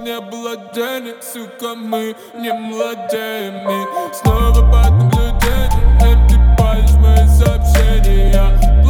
не было денег, сука, мы не младеем. И снова под наблюдением ты палишь мои сообщения.